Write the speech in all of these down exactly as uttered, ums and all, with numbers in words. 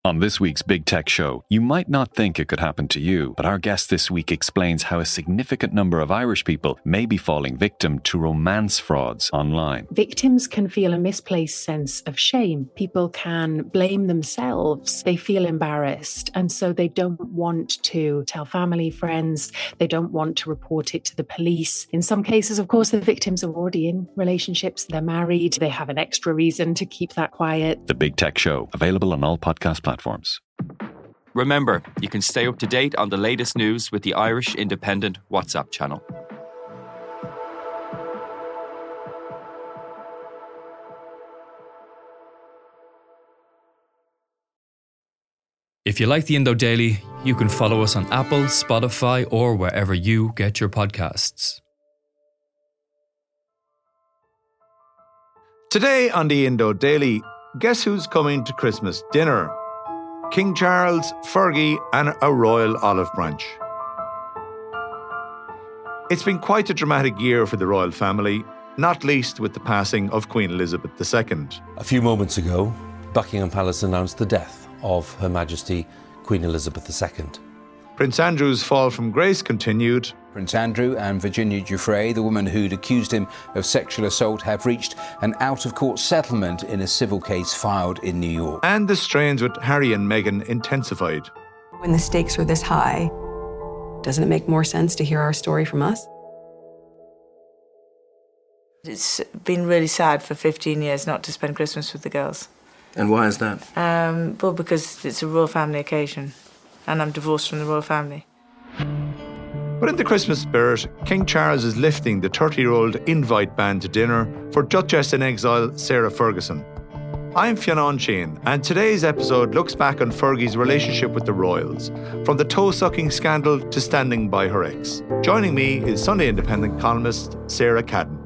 On this week's Big Tech Show, you might not think it could happen to you, but our guest this week explains how a significant number of Irish people may be falling victim to romance frauds online. Victims can feel a misplaced sense of shame. People can blame themselves. They feel embarrassed, and so they don't want to tell family, friends. They don't want to report it to the police. In some cases, of course, the victims are already in relationships. They're married. They have an extra reason to keep that quiet. The Big Tech Show, available on all podcast platforms. Remember, you can stay up to date on the latest news with the Irish Independent WhatsApp channel. If you like the Indo Daily, you can follow us on Apple, Spotify, or wherever you get your podcasts. Today on the Indo Daily, guess who's coming to Christmas dinner? King Charles, Fergie and a royal olive branch. It's been quite a dramatic year for the royal family, not least with the passing of Queen Elizabeth the Second. A few moments ago, Buckingham Palace announced the death of Her Majesty Queen Elizabeth the Second. Prince Andrew's fall from grace continued. Prince Andrew and Virginia Giuffre, the woman who'd accused him of sexual assault, have reached an out-of-court settlement in a civil case filed in New York. And the strains with Harry and Meghan intensified. When the stakes are this high, doesn't it make more sense to hear our story from us? It's been really sad for fifteen years not to spend Christmas with the girls. And why is that? Um, well, because it's a royal family occasion, and I'm divorced from the royal family. But in the Christmas spirit, King Charles is lifting the thirty-year-old invite ban to dinner for Duchess-in-exile Sarah Ferguson. I'm Fionn Sheahan, and today's episode looks back on Fergie's relationship with the royals, from the toe-sucking scandal to standing by her ex. Joining me is Sunday Independent columnist Sarah Cadden.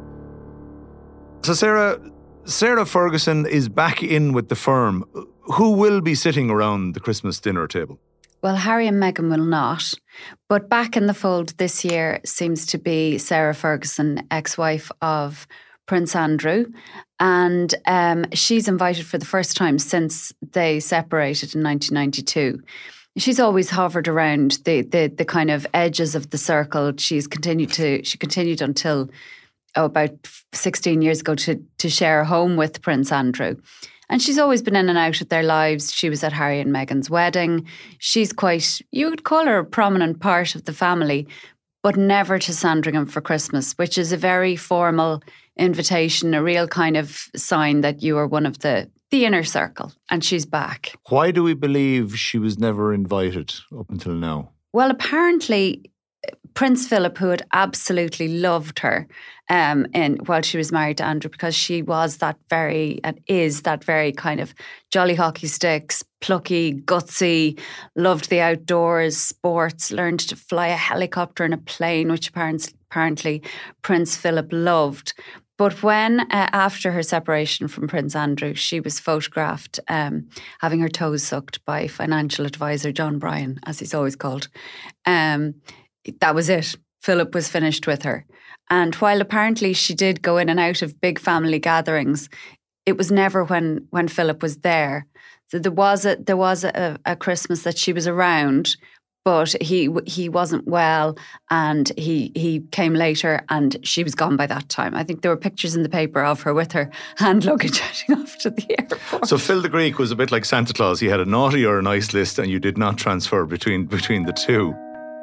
So Sarah, Sarah Ferguson is back in with the firm. Who will be sitting around the Christmas dinner table? Well, Harry and Meghan will not. But back in the fold this year seems to be Sarah Ferguson, ex-wife of Prince Andrew. And um, she's invited for the first time since they separated in nineteen ninety-two. She's always hovered around the, the the kind of edges of the circle. She's continued to, she continued until oh, about sixteen years ago to, to share a home with Prince Andrew. And she's always been in and out of their lives. She was at Harry and Meghan's wedding. She's quite, you would call her a prominent part of the family, but never to Sandringham for Christmas, which is a very formal invitation, a real kind of sign that you are one of the, the inner circle. And she's back. Why do we believe she was never invited up until now? Well, apparently Prince Philip, who had absolutely loved her um, in while she was married to Andrew, because she was that very, and is that very kind of jolly hockey sticks, plucky, gutsy, loved the outdoors, sports, learned to fly a helicopter and a plane, which apparently, apparently Prince Philip loved. But when, uh, after her separation from Prince Andrew, she was photographed um, having her toes sucked by financial advisor John Bryan, as he's always called. Um, that was it. Philip was finished with her. And while apparently she did go in and out of big family gatherings, it was never when, when Philip was there. So there was a there was a, a Christmas that she was around, but he he wasn't well, and he he came later, and she was gone by that time. I think there were pictures in the paper of her with her hand luggage heading off to the airport. So Phil the Greek was a bit like Santa Claus. He had a naughty or a nice list, and you did not transfer between between the two.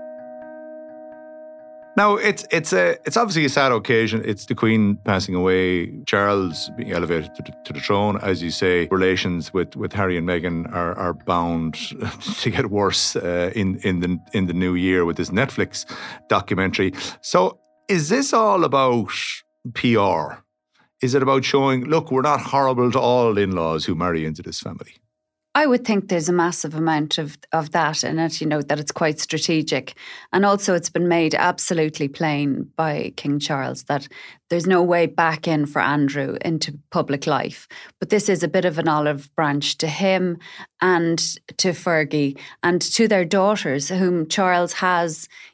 Now, it's it's a it's obviously a sad occasion. It's the Queen passing away, Charles being elevated to the, to the throne. As you say, relations with, with Harry and Meghan are, are bound to get worse uh, in in the in the new year with this Netflix documentary. So, is this all about P R? Is it about showing, look, we're not horrible to all in-laws who marry into this family? I would think there's a massive amount of, of that in it, you know, that it's quite strategic. And also it's been made absolutely plain by King Charles that there's no way back in for Andrew into public life. But this is a bit of an olive branch to him and to Fergie and to their daughters, whom Charles has,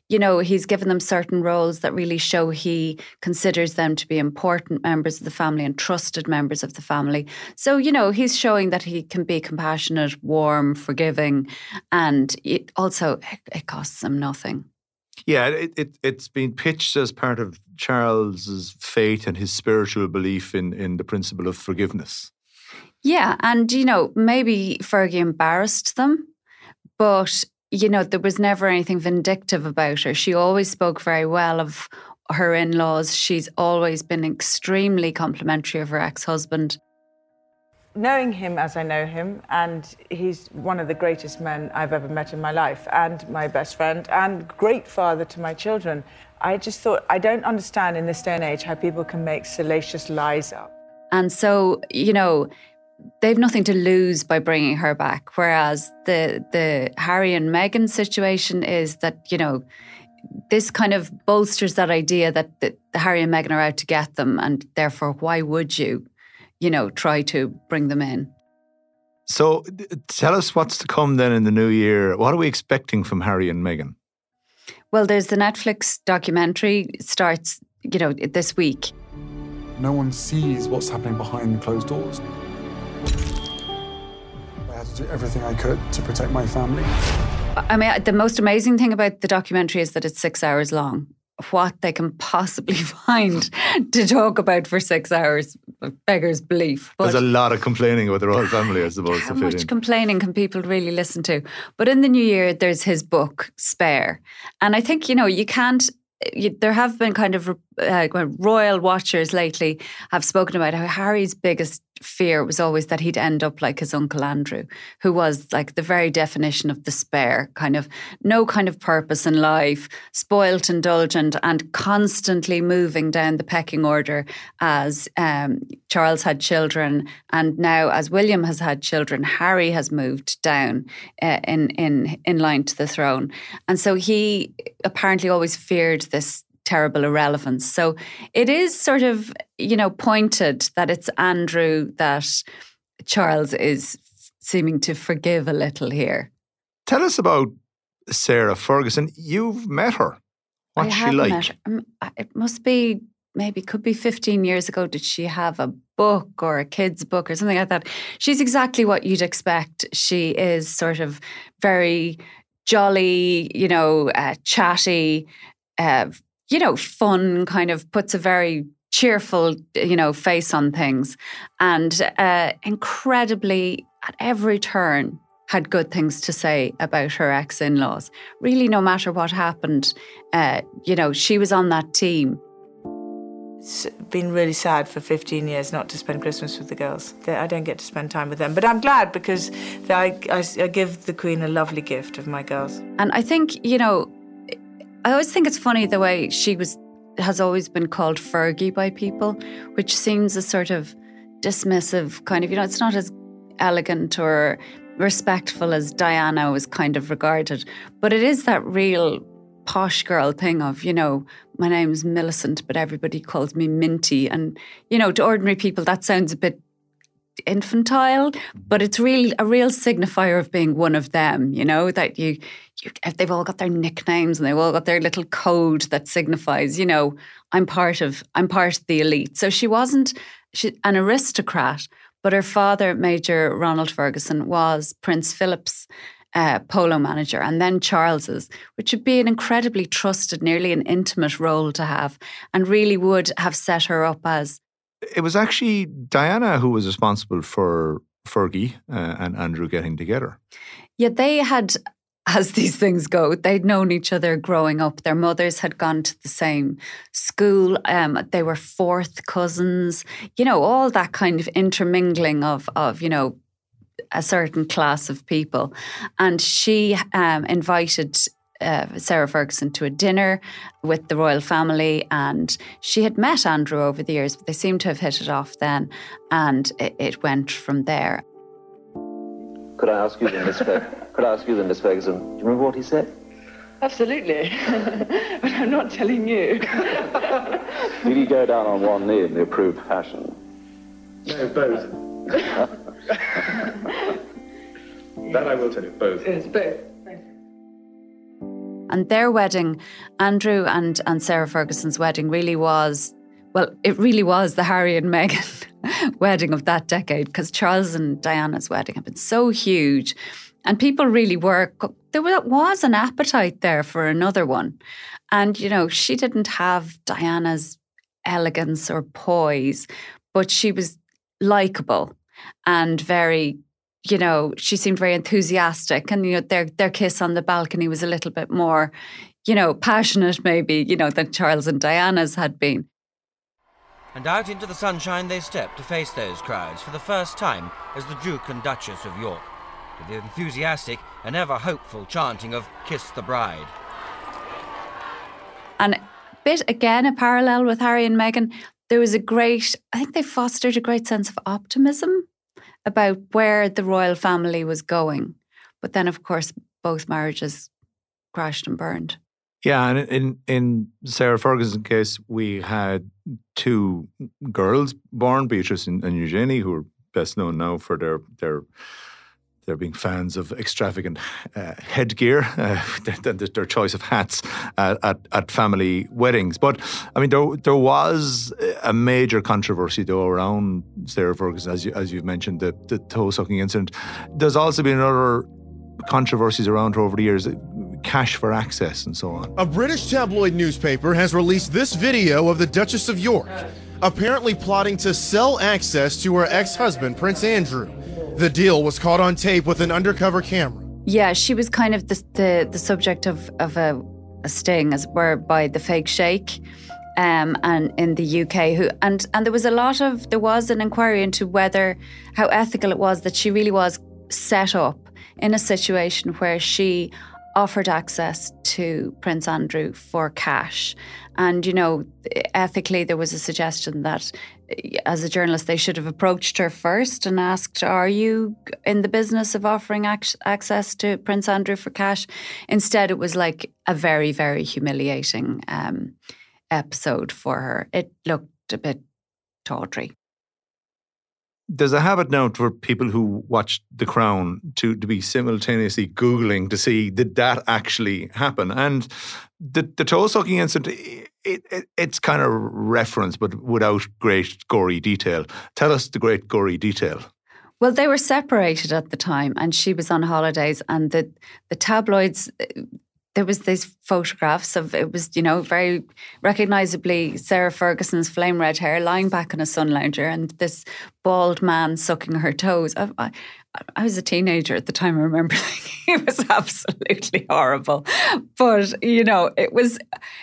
you know, he's given them certain roles that really show he considers them to be important members of the family and trusted members of the family. So, you know, he's showing that he can be compassionate, warm, forgiving, and it also, it costs him nothing. Yeah, it, it, it's been pitched as part of Charles's faith and his spiritual belief in, in the principle of forgiveness. Yeah, and, you know, maybe Fergie embarrassed them, but, you know, there was never anything vindictive about her. She always spoke very well of her in-laws. She's always been extremely complimentary of her ex-husband. Knowing him as I know him, and he's one of the greatest men I've ever met in my life, and my best friend, and great father to my children, I just thought, I don't understand in this day and age how people can make salacious lies up. And so, you know, they've nothing to lose by bringing her back, whereas the the Harry and Meghan situation is that, you know, this kind of bolsters that idea that the, the Harry and Meghan are out to get them, and therefore, why would you? you know, try to bring them in. So tell us what's to come then in the new year. What are we expecting from Harry and Meghan? Well, there's the Netflix documentary starts, you know, this week. No one sees what's happening behind the closed doors. I had to do everything I could to protect my family. I mean, the most amazing thing about the documentary is that it's six hours long. What they can possibly find to talk about for six hours beggars belief. But there's a lot of complaining about the royal family, I suppose. How to fit much in. complaining can people really listen to? But in the new year, there's his book, Spare. And I think, you know, you can't, you, there have been kind of uh, royal watchers lately have spoken about how Harry's biggest fear was always that he'd end up like his uncle Andrew, who was like the very definition of the spare, kind of no kind of purpose in life, spoilt, indulgent, and constantly moving down the pecking order as um, Charles had children, and now as William has had children, Harry has moved down uh, in in in line to the throne, and so he apparently always feared this terrible irrelevance. So it is sort of, you know, pointed that it's Andrew that Charles is seeming to forgive a little here. Tell us about Sarah Ferguson. You've met her. What's I she have like? Met her. Um, It must be, maybe could be fifteen years ago. Did she have a book or a kid's book or something like that? She's exactly what you'd expect. She is sort of very jolly, you know, uh, chatty, uh, you know, fun, kind of puts a very cheerful, you know, face on things, and uh, incredibly, at every turn, had good things to say about her ex-in-laws. Really, no matter what happened, uh, you know, she was on that team. It's been really sad for fifteen years not to spend Christmas with the girls. I don't get to spend time with them, but I'm glad because I, I, I give the Queen a lovely gift of my girls. And I think, you know, I always think it's funny the way she was has always been called Fergie by people, which seems a sort of dismissive kind of, you know, it's not as elegant or respectful as Diana was kind of regarded. But it is that real posh girl thing of, you know, my name's Millicent, but everybody calls me Minty. And, you know, to ordinary people, that sounds a bit infantile, but it's really a real signifier of being one of them, you know, that you, you they've all got their nicknames and they've all got their little code that signifies, you know, I'm part of I'm part of the elite. So she wasn't she, an aristocrat, but her father, Major Ronald Ferguson, was Prince Philip's uh, polo manager, and then Charles's, which would be an incredibly trusted, nearly an intimate role to have, and really would have set her up as. It was actually Diana who was responsible for Fergie uh, and Andrew getting together. Yeah, they had, as these things go, they'd known each other growing up. Their mothers had gone to the same school. Um, they were fourth cousins. You know, all that kind of intermingling of, of you know, a certain class of people. And she um, invited Uh, Sarah Ferguson to a dinner with the royal family, and she had met Andrew over the years, but they seemed to have hit it off then, and it, it went from there. Could I ask you then, Miss Fer- Could I ask you then, Miss Ferguson? Do you remember what he said? Absolutely, but I'm not telling you. Did he go down on one knee in the approved fashion? No, both. That I will tell you, both. Yes, both. And their wedding, Andrew and, and Sarah Ferguson's wedding really was, well, it really was the Harry and Meghan wedding of that decade, because Charles and Diana's wedding had been so huge. And people really were, there was an appetite there for another one. And, you know, she didn't have Diana's elegance or poise, but she was likeable and very, you know, she seemed very enthusiastic. And, you know, their their kiss on the balcony was a little bit more, you know, passionate maybe, you know, than Charles and Diana's had been. And out into the sunshine they stepped to face those crowds for the first time as the Duke and Duchess of York, to the enthusiastic and ever-hopeful chanting of "Kiss the Bride." And a bit, again, a parallel with Harry and Meghan, there was a great, I think they fostered a great sense of optimism about where the royal family was going. But then, of course, both marriages crashed and burned. Yeah, and in in Sarah Ferguson's case, we had two girls born, Beatrice and, and Eugenie, who are best known now for their their their being fans of extravagant uh, headgear, uh, their, their choice of hats at, at, at family weddings. But I mean, there there was a major controversy though around Sarah Ferguson, as you as you've mentioned, the the toe sucking incident. There's also been other controversies around her over the years. Cash for access and so on. A British tabloid newspaper has released this video of the Duchess of York, apparently plotting to sell access to her ex-husband, Prince Andrew. The deal was caught on tape with an undercover camera. Yeah, she was kind of the the, the subject of, of a, a sting, as it were, by the fake sheikh um, and in the U K. Who and, and there was a lot of, there was an inquiry into whether, how ethical it was that she really was set up in a situation where she offered access to Prince Andrew for cash. And, you know, ethically there was a suggestion that as a journalist they should have approached her first and asked, are you in the business of offering ac- access to Prince Andrew for cash? Instead it was like a very, very humiliating um, episode for her. It looked a bit tawdry. There's a habit now for people who watch The Crown to, to be simultaneously Googling to see, did that actually happen? And the, the toe-sucking incident, it, it, it's kind of referenced, but without great gory detail. Tell us the great gory detail. Well, they were separated at the time and she was on holidays, and the, the tabloids, there was these photographs of, it was, you know, very recognisably Sarah Ferguson's flame red hair lying back on a sun lounger and this bald man sucking her toes. I, I, I was a teenager at the time. I remember thinking it was absolutely horrible. But, you know, it was,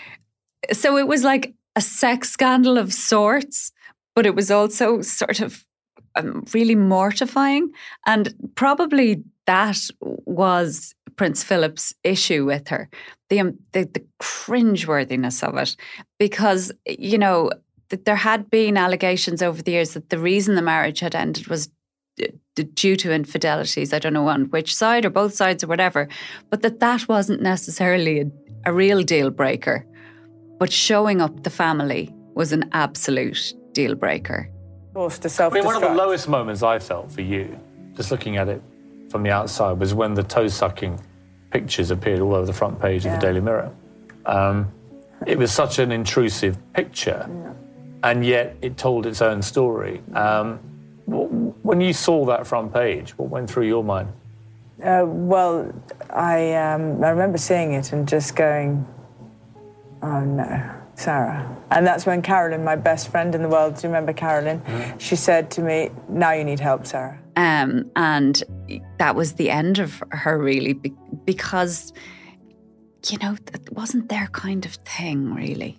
so it was like a sex scandal of sorts, but it was also sort of um, really mortifying. And probably that was Prince Philip's issue with her, the, um, the the cringeworthiness of it, because, you know, th- there had been allegations over the years that the reason the marriage had ended was d- d- due to infidelities. I don't know on which side or both sides or whatever, but that that wasn't necessarily a, a real deal breaker. But showing up the family was an absolute deal breaker. Forced to I self-destruct. mean, one of the lowest moments I felt for you, just looking at it from the outside, was when the toe-sucking pictures appeared all over the front page yeah. of the Daily Mirror. Um, it was such an intrusive picture, yeah. and yet it told its own story. Um, when you saw that front page, what went through your mind? Uh, well, I um, I remember seeing it and just going, oh no, Sarah. And that's when Carolyn, my best friend in the world, do you remember Carolyn? Mm. She said to me, now you need help, Sarah. Um, and that was the end of her, really, be- because, you know, it wasn't their kind of thing, really.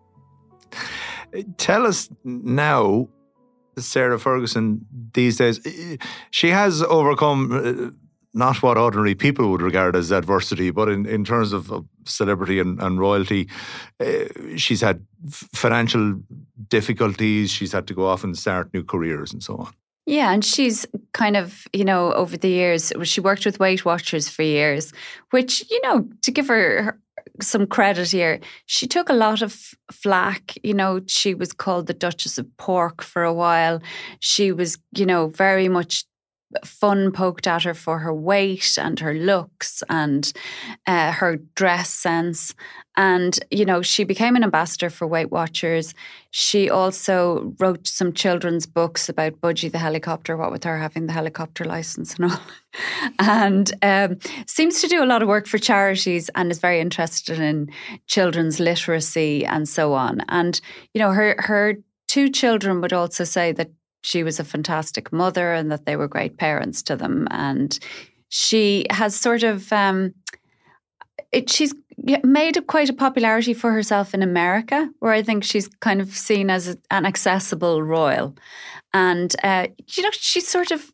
Tell us now, Sarah Ferguson, these days, she has overcome not what ordinary people would regard as adversity, but in, in terms of, of celebrity and, and royalty, uh, she's had f- financial difficulties, she's had to go off and start new careers and so on. Yeah, and she's kind of, you know, over the years, she worked with Weight Watchers for years, which, you know, to give her, her some credit here, she took a lot of flack. You know, she was called the Duchess of Pork for a while. She was, you know, very much fun poked at her for her weight and her looks and uh, her dress sense. And, you know, she became an ambassador for Weight Watchers. She also wrote some children's books about Budgie the helicopter, what with her having the helicopter license and all. And um, seems to do a lot of work for charities and is very interested in children's literacy and so on. And, you know, her her two children would also say that she was a fantastic mother and that they were great parents to them. And she has sort of, um, it, she's made a, quite a popularity for herself in America, where I think she's kind of seen as a, an accessible royal. And, uh, you know, she's sort of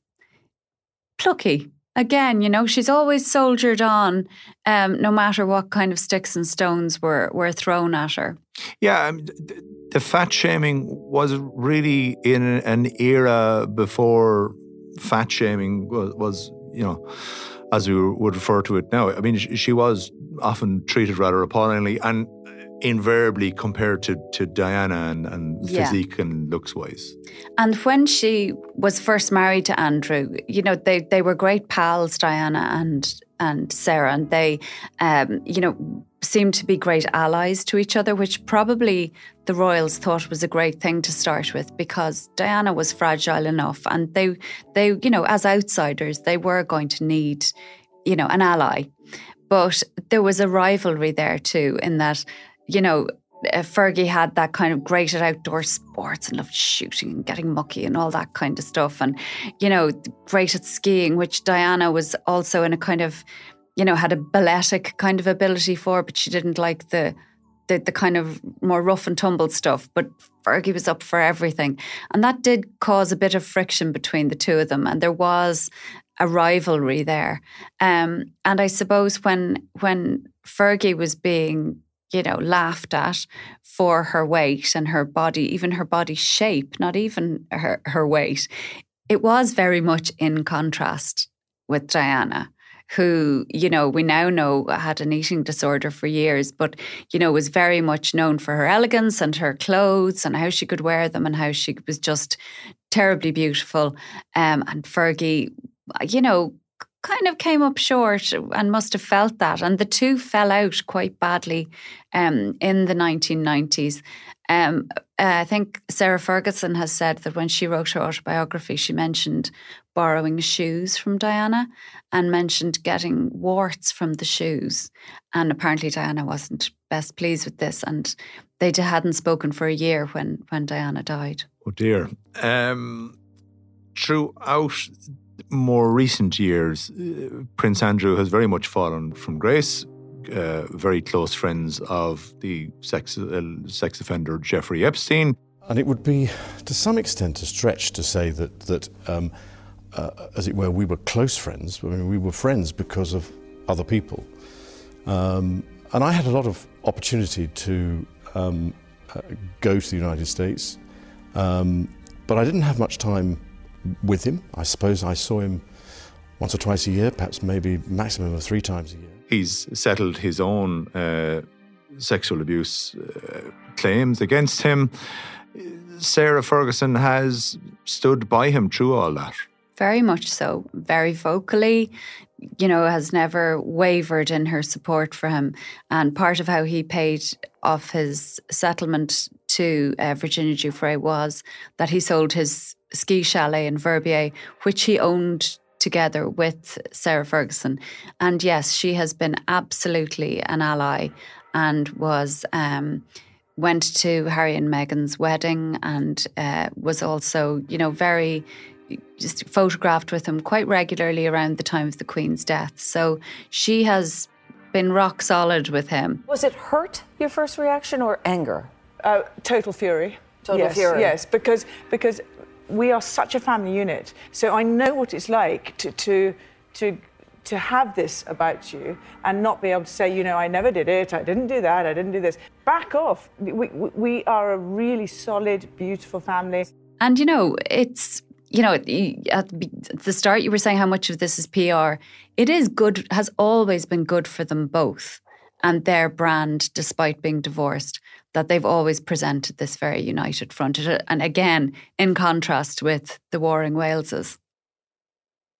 plucky. Again, you know, she's always soldiered on, um, no matter what kind of sticks and stones were, were thrown at her. Yeah, I mean, th- the fat shaming was really in an era before fat shaming was, was, you know, as we would refer to it now. I mean, she was often treated rather appallingly and invariably compared to, to Diana and, and Yeah. physique and looks-wise. And when she was first married to Andrew, you know, they, they were great pals, Diana and and Sarah, and they, um, you know, seemed to be great allies to each other, which probably the royals thought was a great thing to start with, because Diana was fragile enough, and they, they, you know, as outsiders, they were going to need, you know, an ally. But there was a rivalry there too, in that, you know, Uh, Fergie had that kind of great at outdoor sports and loved shooting and getting mucky and all that kind of stuff. And, you know, great at skiing, which Diana was also in a kind of, you know, had a balletic kind of ability for, but she didn't like the, the, the kind of more rough and tumble stuff. But Fergie was up for everything. And that did cause a bit of friction between the two of them. And there was a rivalry there. Um, and I suppose when when Fergie was being, you know, laughed at for her weight and her body, even her body shape, not even her, her weight, it was very much in contrast with Diana, who, you know, we now know had an eating disorder for years, but, you know, was very much known for her elegance and her clothes and how she could wear them and how she was just terribly beautiful. Um, and Fergie, you know, kind of came up short and must have felt that. And the two fell out quite badly um, in the nineteen nineties. Um, uh, I think Sarah Ferguson has said that when she wrote her autobiography, she mentioned borrowing shoes from Diana and mentioned getting warts from the shoes. And apparently Diana wasn't best pleased with this, and they hadn't spoken for a year when, when Diana died. Oh dear. Um, throughout more recent years, uh, Prince Andrew has very much fallen from grace. Uh, very close friends of the sex uh, sex offender Jeffrey Epstein. And it would be, to some extent, a stretch to say that, that um, uh, as it were, we were close friends. I mean, we were friends because of other people. Um, and I had a lot of opportunity to um, uh, go to the United States, um, but I didn't have much time with him. I suppose I saw him once or twice a year, perhaps maybe maximum of three times a year. He's settled his own uh, sexual abuse uh, claims against him. Sarah Ferguson has stood by him through all that. Very much so, very vocally, you know, has never wavered in her support for him. And part of how he paid off his settlement to uh, Virginia Giuffre was that he sold his ski chalet in Verbier, which he owned together with Sarah Ferguson. And yes, she has been absolutely an ally and was um, went to Harry and Meghan's wedding and uh, was also, you know, very just photographed with him quite regularly around the time of the Queen's death. So she has been rock solid with him. Was it hurt, your first reaction, or anger? Uh, total fury. Total yes, fury. Yes, because because we are such a family unit. So I know what it's like to to to to have this about you and not be able to say, you know, I never did it, I didn't do that, I didn't do this. Back off. We we, we are a really solid, beautiful family. And you know, it's, you know, at the start you were saying how much of this is P R. It is good, has always been good for them both and their brand, despite being divorced, that they've always presented this very united front. And again, in contrast with the warring Waleses.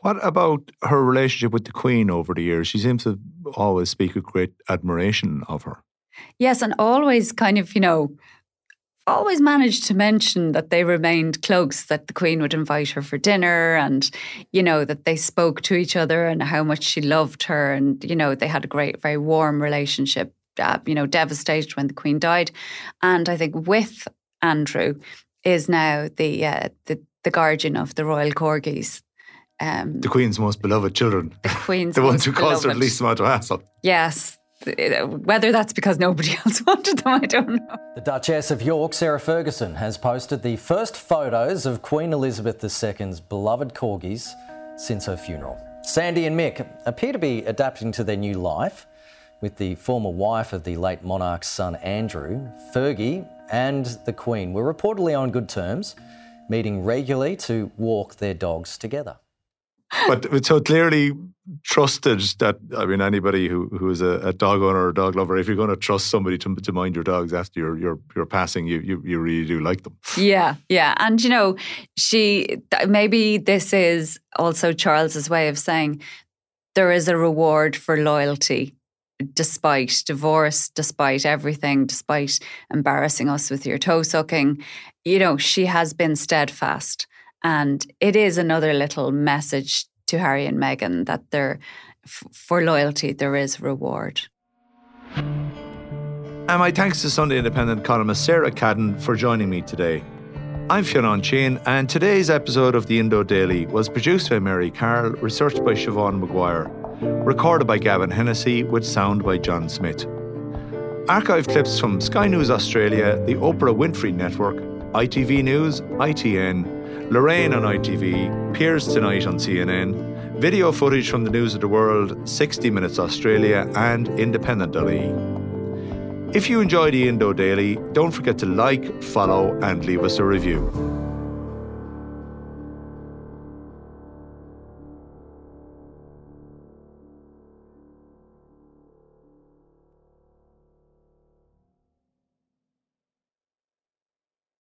What about her relationship with the Queen over the years? She seems to always speak with great admiration of her. Yes, and always kind of, you know, always managed to mention that they remained close, that the Queen would invite her for dinner and, you know, that they spoke to each other and how much she loved her. And, you know, they had a great, very warm relationship, uh, you know, devastated when the Queen died. And I think with Andrew is now the uh, the, the guardian of the royal corgis. Um, the Queen's most beloved children. The Queen's The most ones who caused her beloved. the least amount of hassle. Yes. Whether that's because nobody else wanted them, I don't know. The Duchess of York, Sarah Ferguson, has posted the first photos of Queen Elizabeth the Second's beloved corgis since her funeral. Sandy and Mick appear to be adapting to their new life, with the former wife of the late monarch's son Andrew, Fergie, and the Queen were reportedly on good terms, meeting regularly to walk their dogs together. But it's so clearly trusted that, I mean, anybody who, who is a, a dog owner or a dog lover, if you're going to trust somebody to, to mind your dogs after your your, your passing, you, you you really do like them. Yeah, yeah. And, you know, she, maybe this is also Charles's way of saying there is a reward for loyalty despite divorce, despite everything, despite embarrassing us with your toe sucking. You know, she has been steadfast. And it is another little message to Harry and Meghan that there, f- for loyalty, there is reward. And my thanks to Sunday Independent columnist Sarah Cadden for joining me today. I'm Fionn Sheahan, and today's episode of the Indo Daily was produced by Mary Carroll, researched by Siobhan Maguire, recorded by Gavin Hennessy, with sound by John Smith. Archive clips from Sky News Australia, the Oprah Winfrey Network, I T V News, I T N, Lorraine on I T V, Piers Tonight on C N N, video footage from the News of the World, sixty minutes Australia, and independent dot I E. If you enjoy the Indo Daily, don't forget to like, follow, and leave us a review.